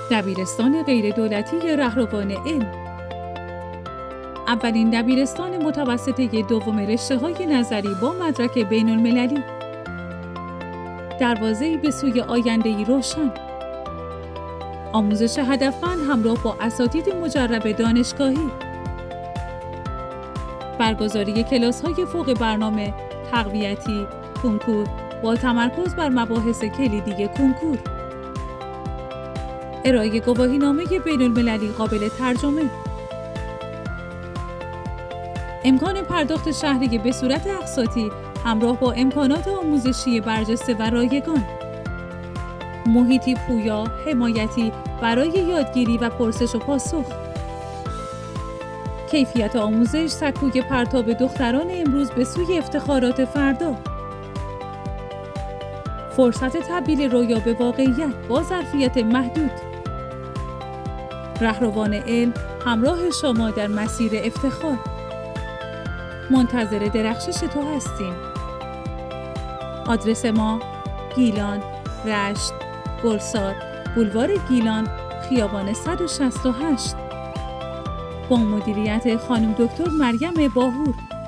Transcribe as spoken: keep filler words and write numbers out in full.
دبیرستان غیر دولتی رهروان علم، اولین دبیرستان متوسطه دوم رشته‌های نظری با مدرک بین المللی، دروازه‌ای به سوی آینده‌ای روشن، آموزش هدفمند همراه با اساتید مجرب دانشگاهی، برگزاری کلاس‌های فوق برنامه، تقویتی، کنکور با تمرکز بر مباحث کلیدی کنکور، ارائه گواهینامه بین المللی قابل ترجمه، امکان پرداخت شهریه به صورت اقساطی همراه با امکانات آموزشی برجسته و رایگان، محیطی پویا، حمایتی برای یادگیری و پرسش و پاسخ، کیفیت آموزش سکوی پرتاب دختران امروز به سوی افتخارات فردا، فرصت تبدیل رویا به واقعیت با ظرفیت محدود. رهروان علم همراه شما در مسیر افتخار. منتظر درخشش تو هستیم. آدرس ما: گیلان، رشت، گلسار، بولوار گیلان، خیابان صد و شصت و هشت. با مدیریت خانم دکتر مریم باهور.